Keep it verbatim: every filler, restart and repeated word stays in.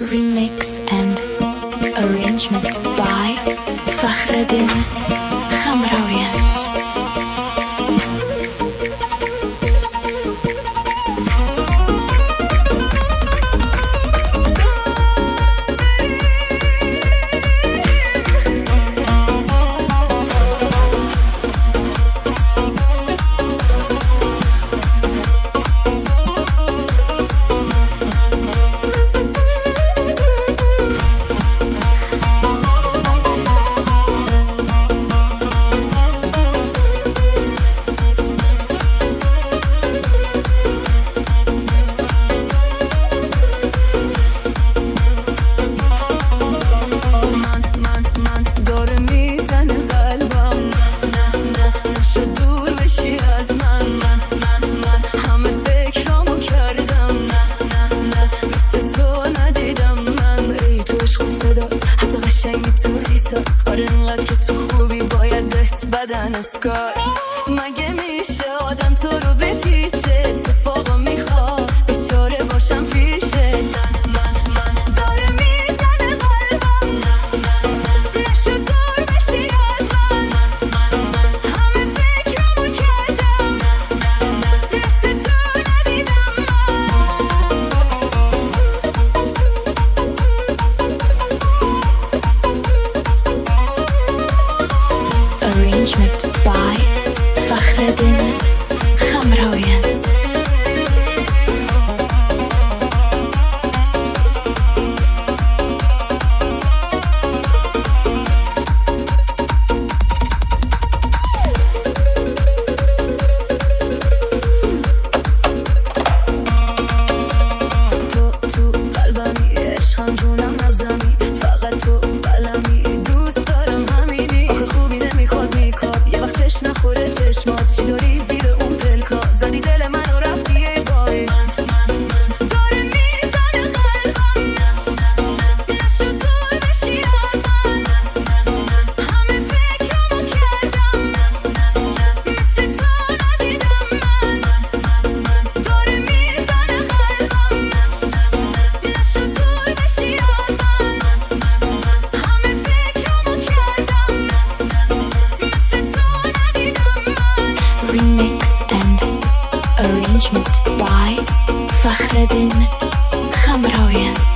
Remix and arrangement by Fakhreddin Khamraoian. آره انقدر که تو خوبی باید بهت بدن اسکار مگه میشه آدم تو رو بپیچه اتفاقا میخواد بیچاره باشم پیشت من من داره میزنه قلبم نشو دور بشی از من همه فکرامو کردم مثل تو ندیدم Arrangement by Fakhreddin Khamraoian. تو تو قلبمی عشقم جونم نبزمی فقط تو قلمی دوست دارم همینی آخه خوبی نمیخواد میکاب یه وقت چش نخوره چشمات چی داری زیر اون پلکا زدی دل منو رفتی ای بای من من من داره میزنه قلبم نشو دور بشی از من همه فکرامو کردم مثل تو ندیدم من داره میزنه قلبم نشو دور بشی از من همه فکرامو کردم مثل تو ندیدم من Remix and arrangement by Fakhreddin Khamraoian.